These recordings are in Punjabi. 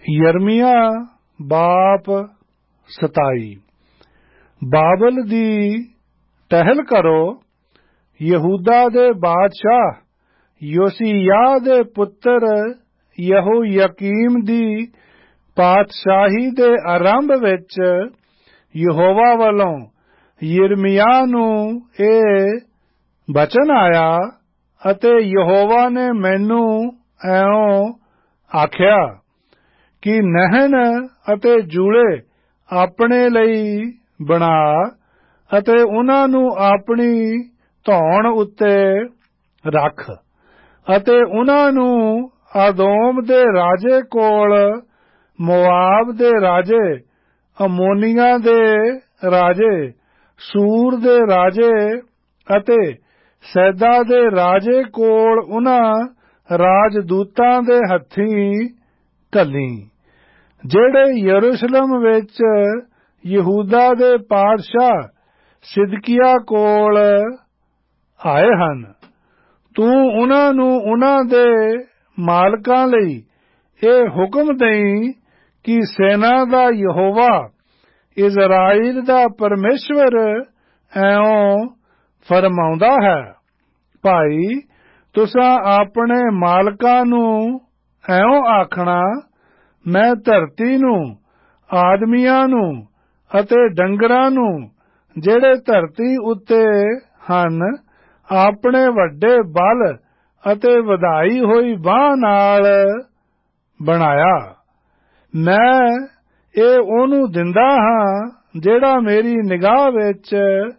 यरमियाह बाप 27। बाबल दी टहल करो। यहूदा दे बादशाह योसिय्याह दे पुत्र यहोयाकीम दी पातशाही दे आरंभ विच यहोवा वालों यिर्मयाह नूं इह बचन आया अते यहोवा ने मैनूं ऐं आख्या कि नहन अते जूले अपने लई बना अते उन्हां नूं अपनी धौण उत्ते रख अते उन्हां नूं आदोम दे राजे कोल, मोआब दे राजे, अमोनिया दे राजे, सूर दे राजे अते सैदा दे राजे कोल उन्हां राजदूतां दे हत्थीं घल्ली, जेड़े यरूशलेम विच यहूदा दे पातशाह सिदकिय्याह कोल आए हन। तू उन्हां नूं उन्हां दे मालकां लई इह हुक्म देई कि सेना दा यहोवा इज़राइल दा परमेश्वर ऐं फरमाउंदा है, भाई तुसां अपने मालकां नूं ऐं आखना, मैं धरती नूं, आदमियां नूं अते डंगरां नूं जेड़े धरती उत्ते हन अपने वड्डे बल अते वधाई होई बांह नाल बनाया। मैं इह ओनू दिंदा हां जेड़ा मेरी निगाह विच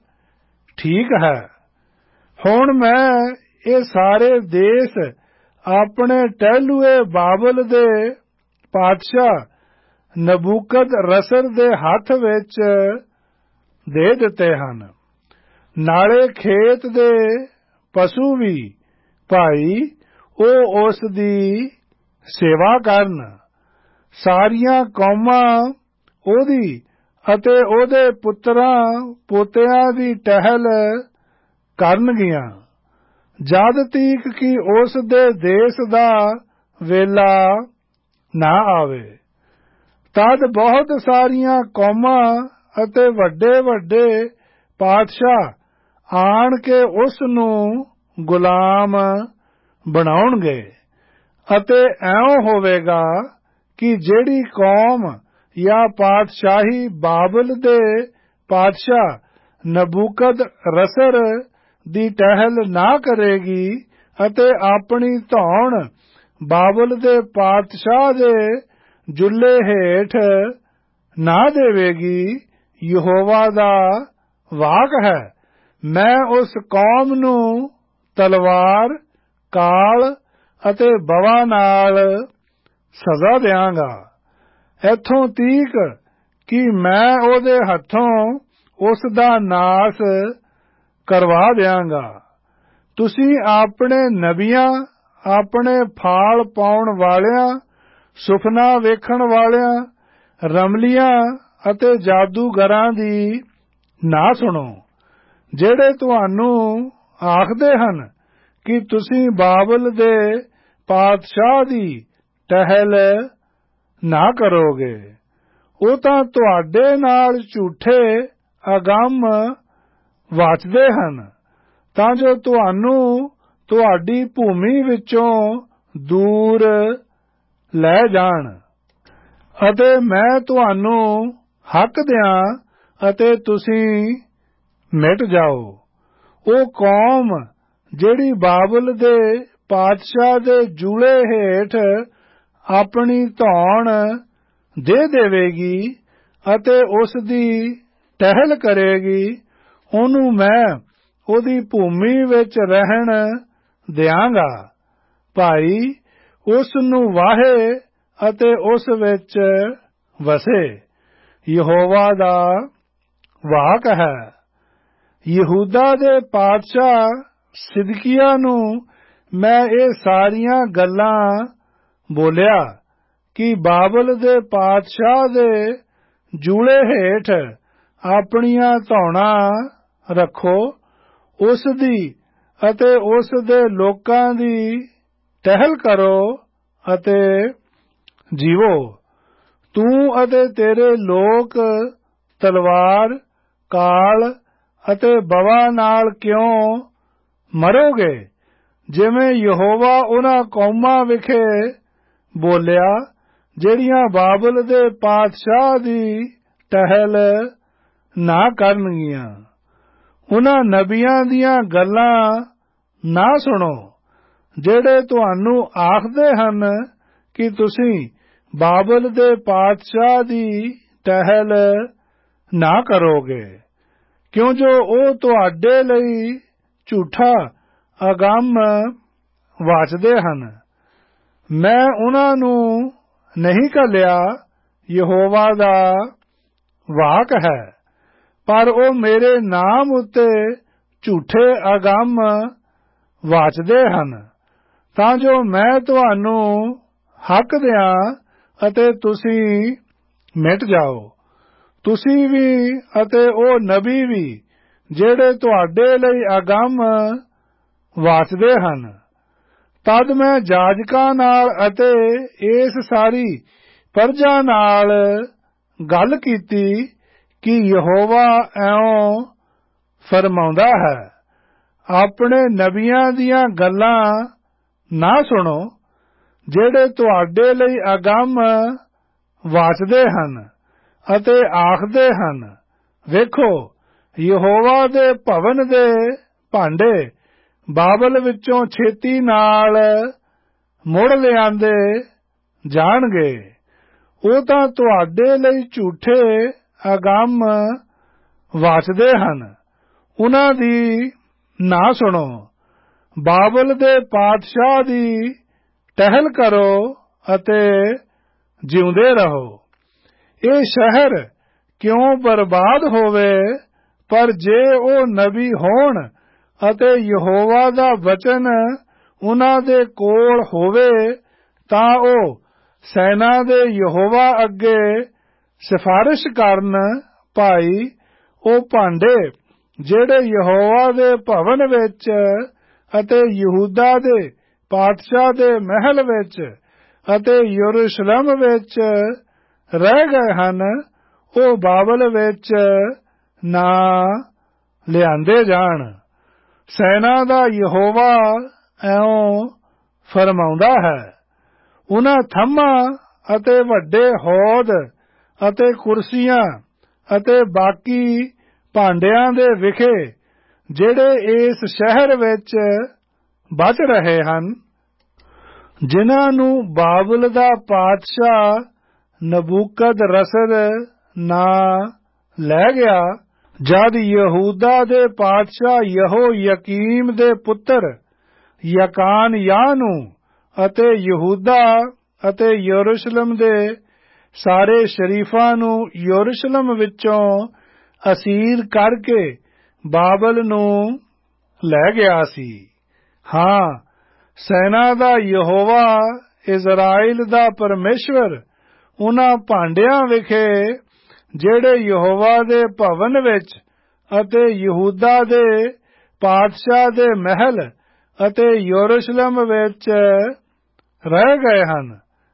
ठीक है। हुण मैं इह सारे देश अपने टहलुए बाबल दे पातशाह नबूकदरस्सर दे हत्थ विच दे दिते हन। नाले खेत दे पशु भी, भाई ਉਹ ਉਸ ਦੀ ਸੇਵਾ ਕਰਨ। ਸਾਰੀਆਂ ਕੌਮਾਂ ਉਹਦੀ ਅਤੇ ਉਹਦੇ ਪੁੱਤਰਾਂ ਪੋਤਿਆਂ ਦੀ ਟਹਿਲ ਕਰਨਗੀਆਂ, ਜਦ ਤੀਕ ਕਿ ਉਸ ਦੇ ਦੇਸ਼ ਦਾ ਵੇਲਾ ਨਾ ਆਵੇ। ਤਦ ਬਹੁਤ ਸਾਰੀਆਂ ਕੌਮਾਂ ਅਤੇ ਵੱਡੇ ਵੱਡੇ ਪਾਤਸ਼ਾਹ ਆਣ ਕੇ ਉਸ ਨੂੰ ਗੁਲਾਮ ਬਣਾਉਣਗੇ ਅਤੇ ਐਂ ਹੋਵੇਗਾ ਕਿ ਜਿਹੜੀ ਕੌਮ ਜਾਂ ਪਾਤਸ਼ਾਹੀ ਬਾਬਲ ਦੇ ਪਾਤਸ਼ਾਹ ਨਬੂਕਦਰੱਸਰ ਦੀ ਟਹਿਲ ਨਾ ਕਰੇਗੀ ਅਤੇ ਆਪਣੀ ਧੌਣ ਬਾਬਲ ਦੇ ਪਾਤਸ਼ਾਹ ਦੇ ਜੁੱਲੇ ਹੇਠ ਨਾ ਦੇਵੇਗੀ, ਯਹੋਵਾ ਦਾ ਵਾਕ ਹੈ, ਮੈਂ ਉਸ ਕੌਮ ਨੂੰ ਤਲਵਾਰ, ਕਾਲ ਅਤੇ ਬਵਾ ਨਾਲ ਸਜ਼ਾ ਦਿਆਂਗਾ, ਇੱਥੋਂ ਤੀਕ ਕਿ ਮੈਂ ਉਹਦੇ ਹੱਥੋਂ ਉਸ ਦਾ ਨਾਸ ਕਰਵਾ ਦਿਆਂਗਾ। ਤੁਸੀਂ ਆਪਣੇ ਨਬੀਆਂ, ਆਪਣੇ ਫਾਲ ਪਾਉਣ ਵਾਲਿਆਂ, ਸੁਪਨਾ ਵੇਖਣ ਵਾਲਿਆਂ, ਰਮਲੀਆਂ ਅਤੇ ਜਾਦੂਗਰਾਂ ਦੀ ਨਾ ਸੁਣੋ, ਜਿਹੜੇ ਤੁਹਾਨੂੰ ਆਖਦੇ ਹਨ ਕਿ ਤੁਸੀਂ ਬਾਬਲ ਦੇ ਪਾਤਸ਼ਾਹ ਦੀ ਟਹਿਲ ਨਾ ਕਰੋਗੇ। ਉਹ ਤਾਂ ਤੁਹਾਡੇ ਨਾਲ ਝੂਠੇ ਅਗੰਮ ਵਾਚਦੇ ਹਨ ਤਾਂ ਜੋ ਤੁਹਾਨੂੰ ਤੁਹਾਡੀ ਭੂਮੀ ਵਿੱਚੋਂ ਦੂਰ ਲੈ ਜਾਣ ਅਤੇ ਮੈਂ ਤੁਹਾਨੂੰ ਹੱਕ ਦਿਆਂ ਅਤੇ ਤੁਸੀਂ ਮਿਟ ਜਾਓ। ਉਹ ਕੌਮ ਜਿਹੜੀ ਬਾਬਲ ਦੇ ਪਾਤਸ਼ਾਹ ਦੇ ਜੂਲੇ ਹੇਠ ਆਪਣੀ ਧੌਣ ਦੇ ਦੇਵੇਗੀ ਅਤੇ ਉਸ ਦੀ ਟਹਿਲ ਕਰੇਗੀ, ਉਹਨੂੰ ਮੈਂ ਉਹਦੀ ਭੂਮੀ ਵਿੱਚ ਰਹਿਣ ਦਿਆਂਗਾ, ਭਾਈ ਉਸ ਨੂੰ ਵਾਹੇ ਅਤੇ ਉਸ ਵਿੱਚ ਵਸੇ। ਯਹੋਵਾ ਦਾ ਵਾਕ ਹੈ। ਯਹੂਦਾ ਦੇ ਪਾਤਸ਼ਾਹ ਸਿਦਕਿਯ੍ਯਾਹ ਨੂੰ ਮੈਂ ਇਹ ਸਾਰੀਆਂ ਗੱਲਾਂ ਬੋਲਿਆ ਕਿ ਬਾਬਲ ਦੇ ਪਾਤਸ਼ਾਹ ਦੇ ਜੂਲੇ ਹੇਠ ਆਪਣੀਆਂ ਧੌਣਾਂ ਰੱਖੋ, ਉਸ ਦੀ ਅਤੇ ਉਸ ਦੇ ਲੋਕਾਂ ਦੀ ਟਹਿਲ ਕਰੋ ਅਤੇ ਜੀਵੋ। ਤੂੰ ਅਤੇ ਤੇਰੇ ਲੋਕ ਤਲਵਾਰ, ਕਾਲ ਅਤੇ ਬਵਾ ਨਾਲ ਕਿਉਂ ਮਰੋਗੇ, ਜਿਵੇਂ ਯਹੋਵਾ ਉਹਨਾਂ ਕੌਮਾਂ ਵਿਖੇ ਬੋਲਿਆ ਜਿਹੜੀਆਂ ਬਾਬਲ ਦੇ ਪਾਤਸ਼ਾਹ ਦੀ ਟਹਿਲ ਨਾ ਕਰਨਗੀਆਂ। ਉਹਨਾਂ ਨਬੀਆਂ ਦੀਆਂ ਗੱਲਾਂ ਨਾ ਸੁਣੋ ਜਿਹੜੇ ਤੁਹਾਨੂੰ ਆਖਦੇ ਹਨ ਕਿ ਤੁਸੀਂ ਬਾਬਲ ਦੇ ਪਾਤਸ਼ਾਹ ਦੀ ਟਹਿਲ ਨਾ ਕਰੋਗੇ, ਕਿਉਂ ਜੋ ਉਹ ਤੁਹਾਡੇ ਲਈ ਝੂਠਾ ਅਗੰਮ ਵਾਚਦੇ ਹਨ। ਮੈਂ ਉਹਨਾਂ ਨੂੰ ਨਹੀਂ ਘੱਲਿਆ, ਯਹੋਵਾ ਦਾ ਵਾਕ ਹੈ, ਪਰ ਉਹ ਮੇਰੇ ਨਾਮ ਉੱਤੇ ਝੂਠੇ ਅਗੰਮ ਵਾਚਦੇ ਹਨ, ਤਾਂ ਜੋ ਮੈਂ ਤੁਹਾਨੂੰ ਹੱਕ ਦਿਆਂ ਅਤੇ ਤੁਸੀਂ ਮਿਟ ਜਾਓ, ਤੁਸੀਂ ਵੀ ਅਤੇ ਉਹ ਨਬੀ ਵੀ ਜਿਹੜੇ ਤੁਹਾਡੇ ਲਈ ਅਗੰਮ ਵਾਚਦੇ ਹਨ। ਤਦ ਮੈਂ ਜਾਜਕਾਂ ਨਾਲ ਅਤੇ ਇਸ ਸਾਰੀ ਪਰਜਾ ਨਾਲ ਗੱਲ ਕੀਤੀ ਕਿ ਯਹੋਵਾ ਇਉਂ ਫਰਮਾਉਂਦਾ ਹੈ, ਆਪਣੇ ਨਬੀਆਂ ਦੀਆਂ ਗੱਲਾਂ ਨਾ ਸੁਣੋ ਜਿਹੜੇ ਤੁਹਾਡੇ ਲਈ ਅਗੰਮ ਵਾਚਦੇ ਹਨ ਅਤੇ ਆਖਦੇ ਹਨ, ਵੇਖੋ ਯਹੋਵਾ ਦੇ ਭਵਨ ਦੇ ਭਾਂਡੇ ਬਾਬਲ ਵਿੱਚੋਂ ਛੇਤੀ ਨਾਲ ਮੁੜ ਲਿਆਂਦੇ ਜਾਣਗੇ। ਉਹ ਤਾਂ ਤੁਹਾਡੇ ਲਈ ਝੂਠੇ ਅਗੰਮ ਵਾਚਦੇ ਹਨ, ਉਹਨਾਂ ਦੀ ਨਾ ਸੁਣੋ। ਬਾਬਲ ਦੇ ਪਾਤਸ਼ਾਹ ਦੀ ਟਹਿਲ ਕਰੋ ਅਤੇ ਜਿਉਂਦੇ ਰਹੋ। ਇਹ ਸ਼ਹਿਰ ਕਿਉਂ ਬਰਬਾਦ ਹੋਵੇ, ਪਰ ਜੇ ਉਹ ਨਬੀ ਹੋਣ ਅਤੇ ਯਹੋਵਾ ਦਾ ਵਚਨ ਉਹਨਾਂ ਦੇ ਕੋਲ ਹੋਵੇ, ਤਾਂ ਉਹ ਸੈਨਾ ਦੇ ਯਹੋਵਾ ਅੱਗੇ ਸਿਫਾਰਿਸ਼ ਕਰਨ, ਭਾਈ ਉਹ ਭਾਂਡੇ ਜਿਹੜੇ ਯਹੋਵਾ ਦੇ ਭਵਨ ਵਿੱਚ ਅਤੇ ਯਹੂਦਾ ਦੇ ਪਾਤਸ਼ਾਹ ਦੇ ਮਹਿਲ ਵਿੱਚ ਅਤੇ ਯਰੂਸ਼ਲਮ ਵਿੱਚ ਰਹਿ ਗਏ ਹਨ, ਉਹ ਬਾਬਲ ਵਿੱਚ ਨਾ ਲਿਆਂਦੇ ਜਾਣ। ਸੈਨਾ ਦਾ ਯਹੋਵਾ ਇਉਂ ਫਰਮਾਉਂਦਾ ਹੈ, ਉਹਨਾਂ ਥੰਮਾਂ ਅਤੇ ਵੱਡੇ ਹੌਦ ਅਤੇ ਕੁਰਸੀਆਂ ਅਤੇ ਬਾਕੀ ਭਾਂਡਿਆਂ ਦੇ ਵਿਖੇ ਜਿਹੜੇ ਇਸ ਸ਼ਹਿਰ ਵਿੱਚ ਬਚ ਰਹੇ ਹਨ, ਜਿਨ੍ਹਾਂ ਨੂੰ ਬਾਬਲ ਦਾ ਪਾਤਸ਼ਾਹ ਨਬੂਕਦਨਸਰ ਨਾਂ ਲੈ ਗਿਆ, ਜਦ ਯਹੂਦਾ ਦੇ ਪਾਤਸ਼ਾਹ ਯਹੋਯਾਕੀਮ ਦੇ ਪੁੱਤਰ ਯਕਾਨਯਾਹ ਨੂੰ ਅਤੇ ਯਹੂਦਾ ਅਤੇ ਯਰੂਸ਼ਲਮ ਦੇ ਸਾਰੇ ਸ਼ਰੀਫਾਂ ਨੂੰ ਯਰੂਸ਼ਲਮ ਵਿੱਚੋਂ ਅਸੀਰ ਕਰਕੇ ਬਾਬਲ ਨੂੰ ਲੈ ਗਿਆ ਸੀ। ਹਾਂ, ਸੈਨਾ ਦਾ ਯਹੋਵਾ ਇਜ਼ਰਾਈਲ ਦਾ ਪਰਮੇਸ਼ਵਰ ਉਹਨਾਂ ਭਾਂਡਿਆਂ ਵਿਖੇ ਜਿਹੜੇ ਯਹੋਵਾ ਦੇ ਭਵਨ ਵਿੱਚ ਅਤੇ ਯਹੂਦਾ ਦੇ ਪਾਤਸ਼ਾਹ ਦੇ ਮਹਿਲ ਅਤੇ ਯਰੂਸ਼ਲਮ ਵਿੱਚ ਰਹਿ ਗਏ ਹਨ,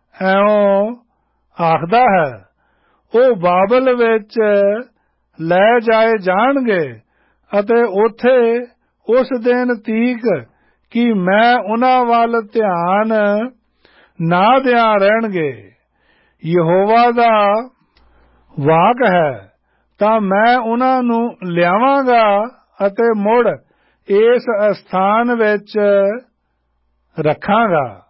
ਇਉਂ ਆਖਦਾ ਹੈ, ਉਹ ਬਾਬਲ ਵਿੱਚ ਲੈ ਜਾਏ ਜਾਣਗੇ ਅਤੇ ਉੱਥੇ ਉਸ ਦਿਨ ਤੀਕ ਕਿ ਮੈਂ ਉਹਨਾਂ ਵੱਲ ਧਿਆਨ ਨਾ ਦਿਆਂ ਰਹਿਣਗੇ। ਯਹੋਵਾ ਦਾ ਵਾਕ ਹੈ, ਤਾਂ ਮੈਂ ਉਹਨਾਂ ਨੂੰ ਲਿਆਵਾਂਗਾ ਅਤੇ ਮੁੜ ਇਸ ਅਸਥਾਨ ਵਿੱਚ ਰੱਖਾਂਗਾ।